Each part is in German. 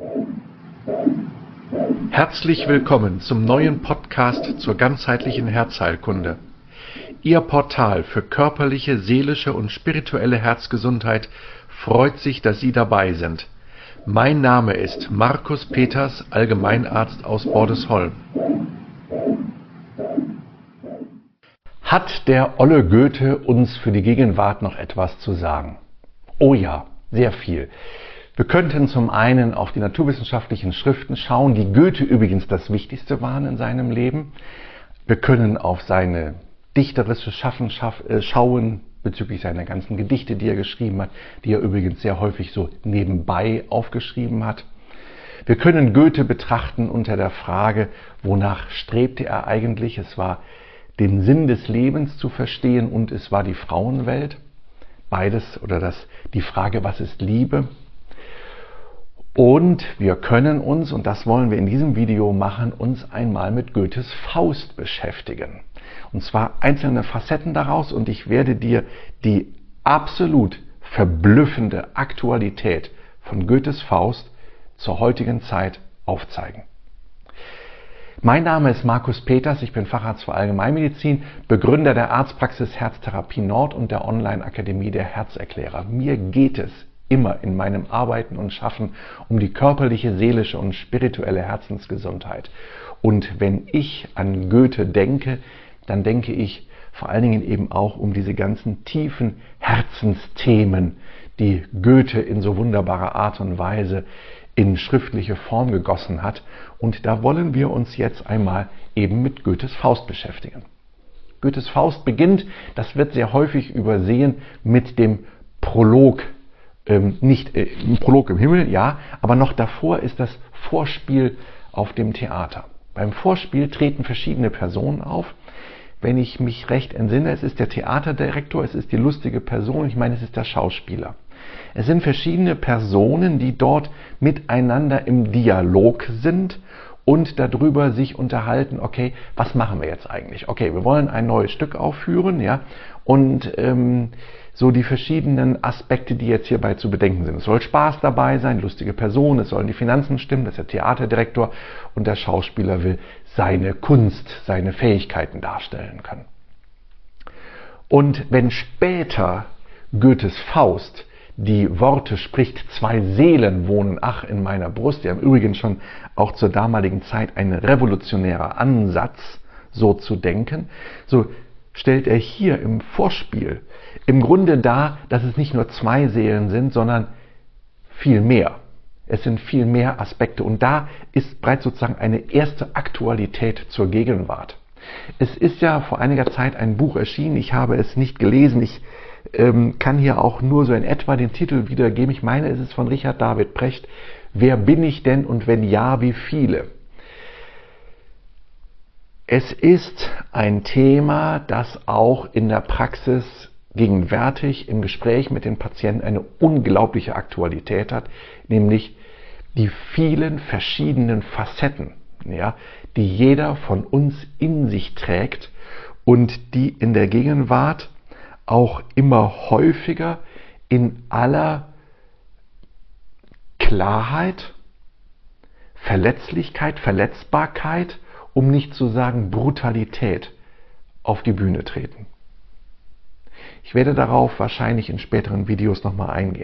Herzlich willkommen zum neuen Podcast zur ganzheitlichen Herzheilkunde. Ihr Portal für körperliche, seelische und spirituelle Herzgesundheit freut sich, dass Sie dabei sind. Mein Name ist Markus Peters, Allgemeinarzt aus Bordesholm. Hat der olle Goethe uns für die Gegenwart noch etwas zu sagen? Oh ja, sehr viel. Wir könnten zum einen auf die naturwissenschaftlichen Schriften schauen, die Goethe übrigens das Wichtigste waren in seinem Leben. Wir können auf seine dichterische Schaffen schauen, bezüglich seiner ganzen Gedichte, die er geschrieben hat, die er übrigens sehr häufig so nebenbei aufgeschrieben hat. Wir können Goethe betrachten unter der Frage, wonach strebte er eigentlich? Es war den Sinn des Lebens zu verstehen und es war die Frauenwelt. Beides oder die Frage, was ist Liebe? Und wir können uns, und das wollen wir in diesem Video machen, uns einmal mit Goethes Faust beschäftigen. Und zwar einzelne Facetten daraus, und ich werde dir die absolut verblüffende Aktualität von Goethes Faust zur heutigen Zeit aufzeigen. Mein Name ist Markus Peters, ich bin Facharzt für Allgemeinmedizin, Begründer der Arztpraxis Herztherapie Nord und der Online-Akademie der Herzerklärer. Mir geht es immer in meinem Arbeiten und Schaffen um die körperliche, seelische und spirituelle Herzensgesundheit. Und wenn ich an Goethe denke, dann denke ich vor allen Dingen eben auch um diese ganzen tiefen Herzensthemen, die Goethe in so wunderbarer Art und Weise in schriftliche Form gegossen hat. Und da wollen wir uns jetzt einmal eben mit Goethes Faust beschäftigen. Goethes Faust beginnt, das wird sehr häufig übersehen, mit dem Prolog. Nicht ein Prolog im Himmel, ja, aber noch davor ist das Vorspiel auf dem Theater. Beim Vorspiel treten verschiedene Personen auf. Wenn ich mich recht entsinne, es ist der Theaterdirektor, es ist die lustige Person, ich meine, es ist der Schauspieler. Es sind verschiedene Personen, die dort miteinander im Dialog sind und darüber sich unterhalten, okay, was machen wir jetzt eigentlich? Okay, wir wollen ein neues Stück aufführen, ja, und so die verschiedenen Aspekte, die jetzt hierbei zu bedenken sind. Es soll Spaß dabei sein, lustige Person, es sollen die Finanzen stimmen, das ist der Theaterdirektor, und der Schauspieler will seine Kunst, seine Fähigkeiten darstellen können. Und wenn später Goethes Faust die Worte spricht, zwei Seelen wohnen, ach, in meiner Brust, ja im Übrigen schon auch zur damaligen Zeit ein revolutionärer Ansatz, so zu denken, so stellt er hier im Vorspiel im Grunde dar, dass es nicht nur zwei Seelen sind, sondern viel mehr. Es sind viel mehr Aspekte und da ist bereits sozusagen eine erste Aktualität zur Gegenwart. Es ist ja vor einiger Zeit ein Buch erschienen, ich habe es nicht gelesen, ich kann hier auch nur so in etwa den Titel wiedergeben. Ich meine, es ist von Richard David Precht. Wer bin ich denn und wenn ja, wie viele? Es ist ein Thema, das auch in der Praxis gegenwärtig im Gespräch mit den Patienten eine unglaubliche Aktualität hat, nämlich die vielen verschiedenen Facetten, ja, die jeder von uns in sich trägt und die in der Gegenwart auch immer häufiger in aller Klarheit, Verletzlichkeit, Verletzbarkeit, um nicht zu sagen Brutalität, auf die Bühne treten. Ich werde darauf wahrscheinlich in späteren Videos nochmal eingehen.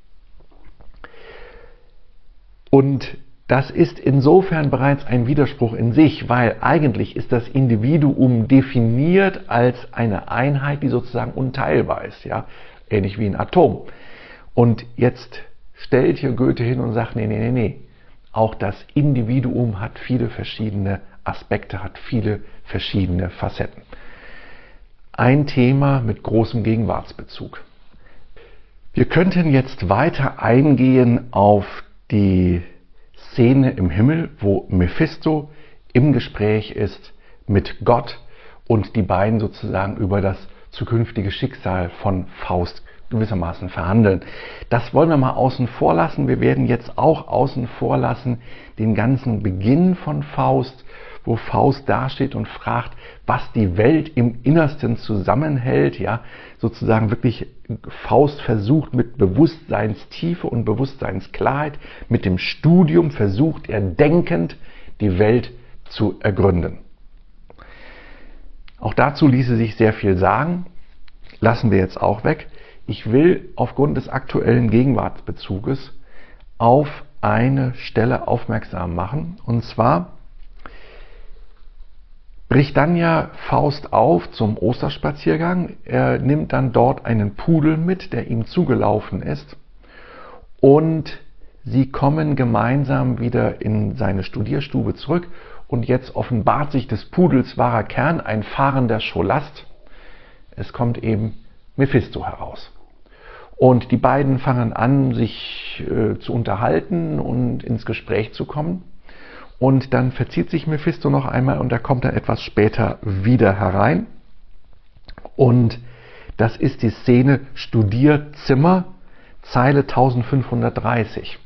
Und das ist insofern bereits ein Widerspruch in sich, weil eigentlich ist das Individuum definiert als eine Einheit, die sozusagen unteilbar ist, ja, ähnlich wie ein Atom. Und jetzt stellt hier Goethe hin und sagt, nee, auch das Individuum hat viele verschiedene Aspekte, hat viele verschiedene Facetten. Ein Thema mit großem Gegenwartsbezug. Wir könnten jetzt weiter eingehen auf die Szene im Himmel, wo Mephisto im Gespräch ist mit Gott und die beiden sozusagen über das zukünftige Schicksal von Faust gewissermaßen verhandeln. Das wollen wir mal außen vor lassen. Wir werden jetzt auch außen vor lassen den ganzen Beginn von Faust, wo Faust dasteht und fragt, was die Welt im Innersten zusammenhält, ja, sozusagen wirklich Faust versucht mit Bewusstseinstiefe und Bewusstseinsklarheit, mit dem Studium versucht er denkend die Welt zu ergründen. Auch dazu ließe sich sehr viel sagen, lassen wir jetzt auch weg. Ich will aufgrund des aktuellen Gegenwartsbezuges auf eine Stelle aufmerksam machen, und zwar bricht dann ja Faust auf zum Osterspaziergang. Er nimmt dann dort einen Pudel mit, der ihm zugelaufen ist, und sie kommen gemeinsam wieder in seine Studierstube zurück, und jetzt offenbart sich des Pudels wahrer Kern, ein fahrender Scholast. Es kommt eben Mephisto heraus. Und die beiden fangen an, sich zu unterhalten und ins Gespräch zu kommen. Und dann verzieht sich Mephisto noch einmal und er kommt dann etwas später wieder herein. Und das ist die Szene Studierzimmer, Zeile 1530.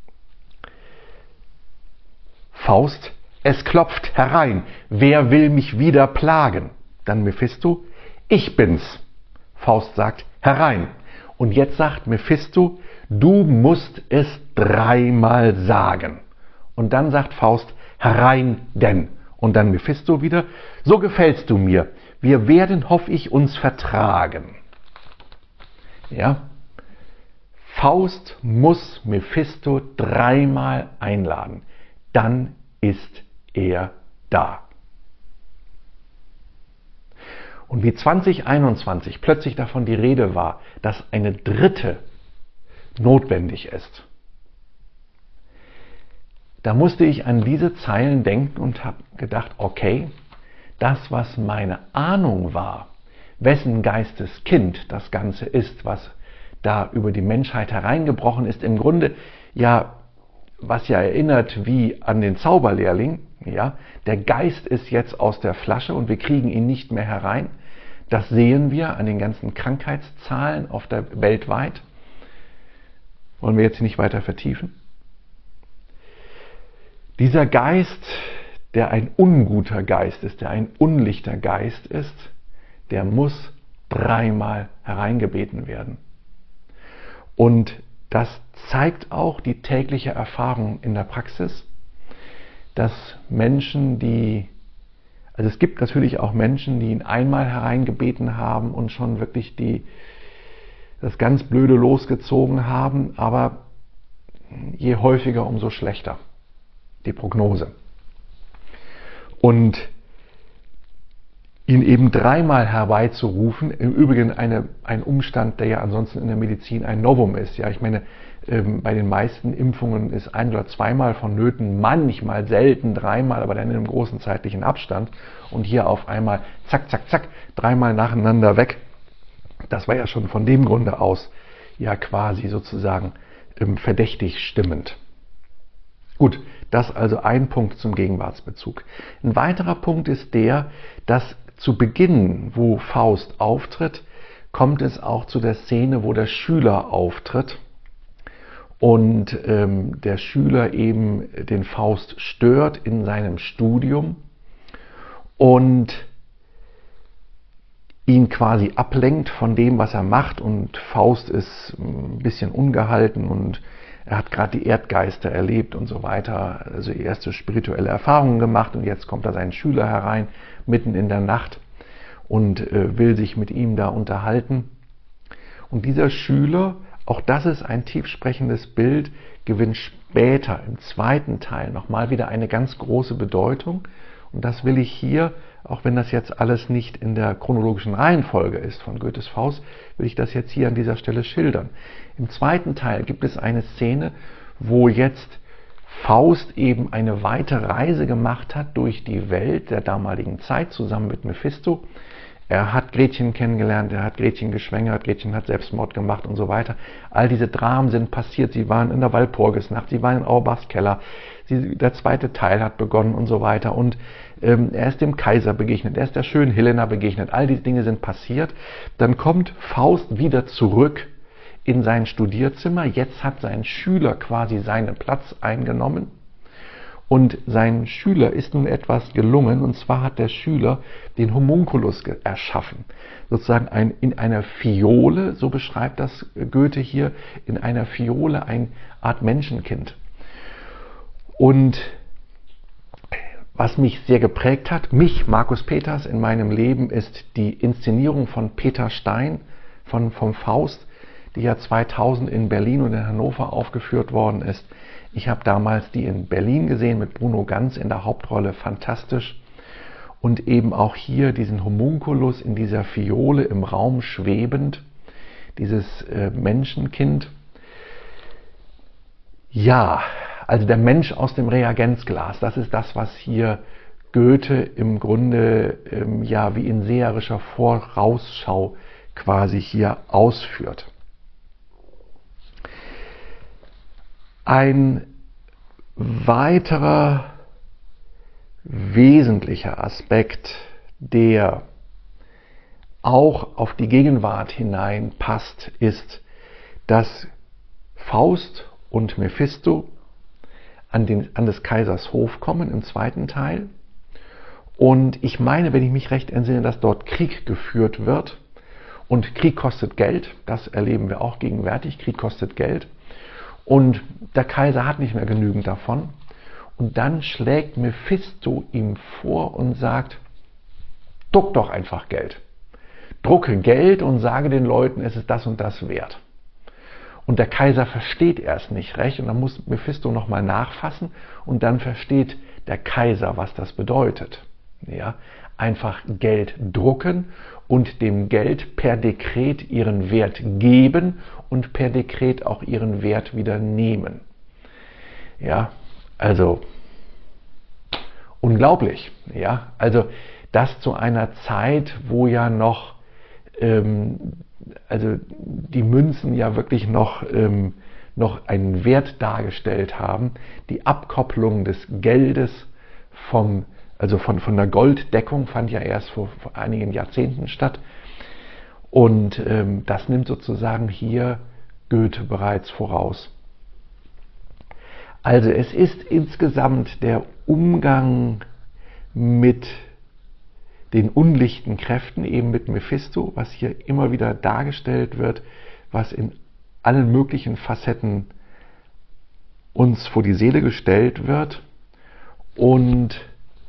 Faust: Es klopft herein, wer will mich wieder plagen? Dann Mephisto: Ich bin's. Faust sagt: Herein. Und jetzt sagt Mephisto: Du musst es dreimal sagen. Und dann sagt Faust: Herein denn. Und dann Mephisto wieder: So gefällst du mir. Wir werden, hoffe ich, uns vertragen. Ja? Faust muss Mephisto dreimal einladen. Dann ist er da. Und wie 2021 plötzlich davon die Rede war, dass eine dritte notwendig ist, da musste ich an diese Zeilen denken und habe gedacht, okay, das, was meine Ahnung war, wessen Geisteskind das Ganze ist, was da über die Menschheit hereingebrochen ist, im Grunde ja, was ja erinnert wie an den Zauberlehrling, ja, der Geist ist jetzt aus der Flasche und wir kriegen ihn nicht mehr herein. Das sehen wir an den ganzen Krankheitszahlen auf der weltweit. Wollen wir jetzt nicht weiter vertiefen. Dieser Geist, der ein unguter Geist ist, der ein unlichter Geist ist, der muss dreimal hereingebeten werden. Und das zeigt auch die tägliche Erfahrung in der Praxis, dass Menschen, also es gibt natürlich auch Menschen, die ihn einmal hereingebeten haben und schon wirklich das ganz Blöde losgezogen haben, aber je häufiger, umso schlechter die Prognose. Und ihn eben dreimal herbeizurufen, im Übrigen ein Umstand, der ja ansonsten in der Medizin ein Novum ist. Ja, ich meine, bei den meisten Impfungen ist ein- oder zweimal vonnöten, manchmal selten dreimal, aber dann in einem großen zeitlichen Abstand. Und hier auf einmal zack, zack, zack, dreimal nacheinander weg. Das war ja schon von dem Grunde aus ja quasi sozusagen verdächtig stimmend. Gut, das also ein Punkt zum Gegenwartsbezug. Ein weiterer Punkt ist der, dass zu Beginn, wo Faust auftritt, kommt es auch zu der Szene, wo der Schüler auftritt und der Schüler eben den Faust stört in seinem Studium und ihn quasi ablenkt von dem, was er macht, und Faust ist ein bisschen ungehalten und er hat gerade die Erdgeister erlebt und so weiter, also erste spirituelle Erfahrungen gemacht, und jetzt kommt da sein Schüler herein, mitten in der Nacht, und will sich mit ihm da unterhalten. Und dieser Schüler, auch das ist ein tiefsprechendes Bild, gewinnt später im zweiten Teil nochmal wieder eine ganz große Bedeutung. Und das will ich hier, auch wenn das jetzt alles nicht in der chronologischen Reihenfolge ist von Goethes Faust, will ich das jetzt hier an dieser Stelle schildern. Im zweiten Teil gibt es eine Szene, wo jetzt Faust eben eine weite Reise gemacht hat durch die Welt der damaligen Zeit zusammen mit Mephisto. Er hat Gretchen kennengelernt, er hat Gretchen geschwängert, Gretchen hat Selbstmord gemacht und so weiter. All diese Dramen sind passiert. Sie waren in der Walpurgisnacht, sie waren in Auerbachs Keller, der zweite Teil hat begonnen und so weiter. Und er ist dem Kaiser begegnet, er ist der schönen Helena begegnet. All diese Dinge sind passiert. Dann kommt Faust wieder zurück in sein Studierzimmer. Jetzt hat sein Schüler quasi seinen Platz eingenommen. Und seinem Schüler ist nun etwas gelungen, und zwar hat der Schüler den Homunculus erschaffen. Sozusagen in einer Fiole, so beschreibt das Goethe hier, in einer Fiole eine Art Menschenkind. Und was mich sehr geprägt hat, Markus Peters, in meinem Leben, ist die Inszenierung von Peter Stein vom Faust, die ja 2000 in Berlin und in Hannover aufgeführt worden ist. Ich habe damals die in Berlin gesehen mit Bruno Ganz in der Hauptrolle, fantastisch. Und eben auch hier diesen Homunculus in dieser Fiole im Raum schwebend, dieses Menschenkind. Ja, also der Mensch aus dem Reagenzglas, das ist das, was hier Goethe im Grunde ja wie in seherischer Vorausschau quasi hier ausführt. Ein weiterer wesentlicher Aspekt, der auch auf die Gegenwart hineinpasst, ist, dass Faust und Mephisto an des Kaisers Hof kommen im zweiten Teil. Und ich meine, wenn ich mich recht entsinne, dass dort Krieg geführt wird. Und Krieg kostet Geld, das erleben wir auch gegenwärtig, Krieg kostet Geld. Und der Kaiser hat nicht mehr genügend davon. Und dann schlägt Mephisto ihm vor und sagt, druck doch einfach Geld. Drucke Geld und sage den Leuten, es ist das und das wert. Und der Kaiser versteht erst nicht recht und dann muss Mephisto nochmal nachfassen und dann versteht der Kaiser, was das bedeutet. Ja, einfach Geld drucken und dem Geld per Dekret ihren Wert geben und per Dekret auch ihren Wert wieder nehmen. Ja, also unglaublich. Ja, also das zu einer Zeit, wo ja noch also die Münzen ja wirklich noch einen Wert dargestellt haben. Die Abkopplung des Geldes von der Golddeckung fand ja erst vor einigen Jahrzehnten statt. Und das nimmt sozusagen hier Goethe bereits voraus. Also es ist insgesamt der Umgang mit den unlichten Kräften, eben mit Mephisto, was hier immer wieder dargestellt wird, was in allen möglichen Facetten uns vor die Seele gestellt wird und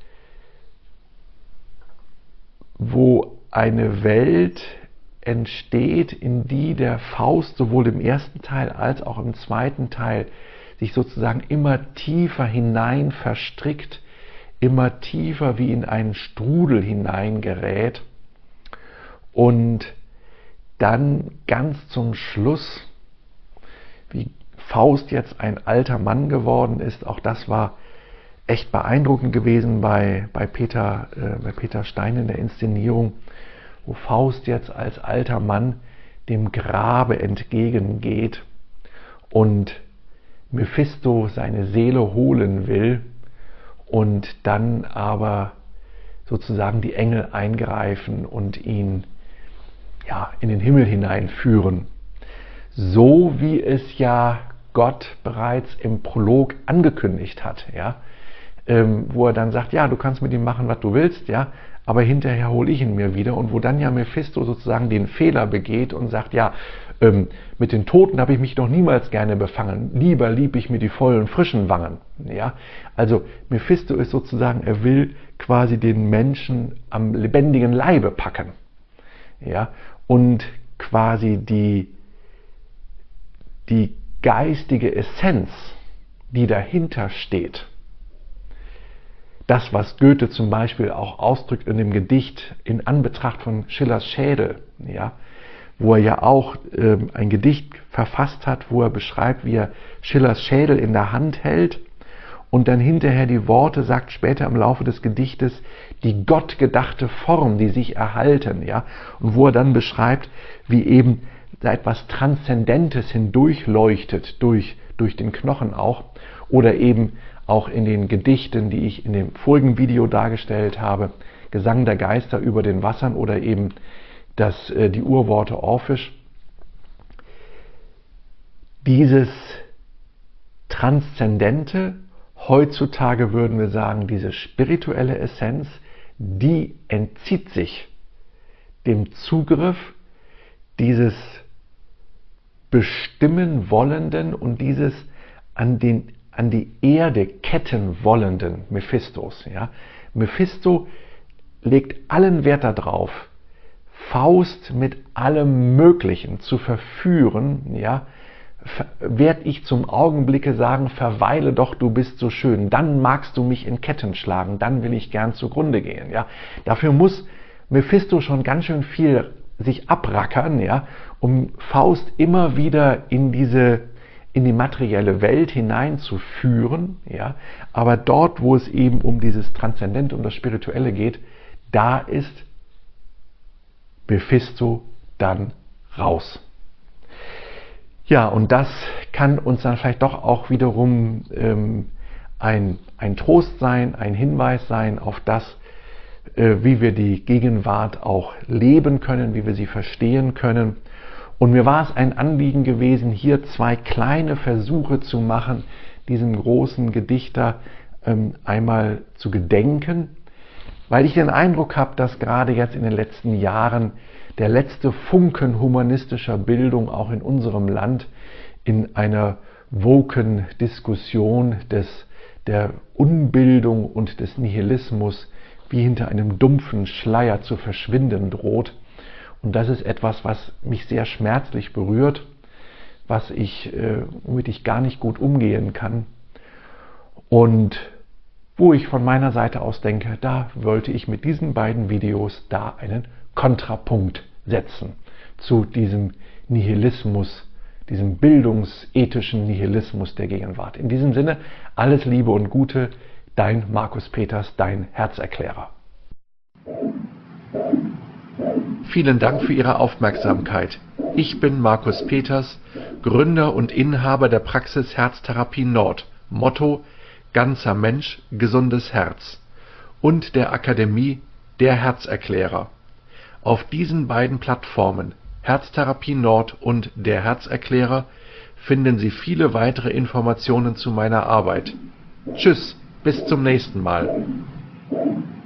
wo eine Welt entsteht, in die der Faust sowohl im ersten Teil als auch im zweiten Teil sich sozusagen immer tiefer hinein verstrickt, immer tiefer wie in einen Strudel hineingerät und dann ganz zum Schluss, wie Faust jetzt ein alter Mann geworden ist, auch das war echt beeindruckend gewesen bei Peter Stein in der Inszenierung, wo Faust jetzt als alter Mann dem Grabe entgegengeht und Mephisto seine Seele holen will und dann aber sozusagen die Engel eingreifen und ihn ja, in den Himmel hineinführen. So wie es ja Gott bereits im Prolog angekündigt hat, ja, wo er dann sagt, ja, du kannst mit ihm machen, was du willst, ja, aber hinterher hole ich ihn mir wieder, und wo dann ja Mephisto sozusagen den Fehler begeht und sagt, ja, mit den Toten habe ich mich noch niemals gerne befangen, lieber lieb ich mir die vollen, frischen Wangen. Ja? Also Mephisto ist sozusagen, er will quasi den Menschen am lebendigen Leibe packen. Ja? Und quasi die geistige Essenz, die dahinter steht, das, was Goethe zum Beispiel auch ausdrückt in dem Gedicht in Anbetracht von Schillers Schädel, ja, wo er ja auch ein Gedicht verfasst hat, wo er beschreibt, wie er Schillers Schädel in der Hand hält und dann hinterher die Worte sagt, später im Laufe des Gedichtes, die gottgedachte Form, die sich erhalten, ja, und wo er dann beschreibt, wie eben da etwas Transzendentes hindurchleuchtet, durch den Knochen auch, oder eben auch in den Gedichten, die ich in dem vorigen Video dargestellt habe, Gesang der Geister über den Wassern oder eben die Urworte Orphisch. Dieses Transzendente Heutzutage würden wir sagen, diese spirituelle Essenz, die entzieht sich dem Zugriff dieses bestimmen wollenden und dieses an die Erde ketten wollenden Mephistos. Ja? Mephisto legt allen Wert darauf, Faust mit allem Möglichen zu verführen, ja, werd ich zum Augenblicke sagen, verweile doch, du bist so schön, dann magst du mich in Ketten schlagen, dann will ich gern zugrunde gehen. Ja. Dafür muss Mephisto schon ganz schön viel sich abrackern, ja, um Faust immer wieder in die materielle Welt hineinzuführen. Ja. Aber dort, wo es eben um dieses Transzendente, um das Spirituelle geht, da ist Mephisto dann raus. Ja, und das kann uns dann vielleicht doch auch wiederum ein Trost sein, ein Hinweis sein auf das, wie wir die Gegenwart auch leben können, wie wir sie verstehen können. Und mir war es ein Anliegen gewesen, hier 2 kleine Versuche zu machen, diesen großen Gedichter einmal zu gedenken, weil ich den Eindruck habe, dass gerade jetzt in den letzten Jahren der letzte Funken humanistischer Bildung auch in unserem Land in einer woken Diskussion der Unbildung und des Nihilismus wie hinter einem dumpfen Schleier zu verschwinden droht. Und das ist etwas, was mich sehr schmerzlich berührt, womit ich gar nicht gut umgehen kann. Und wo ich von meiner Seite aus denke, da wollte ich mit diesen beiden Videos da einen Kontrapunkt setzen zu diesem Nihilismus, diesem bildungsethischen Nihilismus der Gegenwart. In diesem Sinne, alles Liebe und Gute, dein Markus Peters, dein Herzerklärer. Vielen Dank für Ihre Aufmerksamkeit. Ich bin Markus Peters, Gründer und Inhaber der Praxis Herztherapie Nord, Motto ganzer Mensch, gesundes Herz, und der Akademie Der Herzerklärer. Auf diesen beiden Plattformen, Herztherapie Nord und Der Herzerklärer, finden Sie viele weitere Informationen zu meiner Arbeit. Tschüss, bis zum nächsten Mal.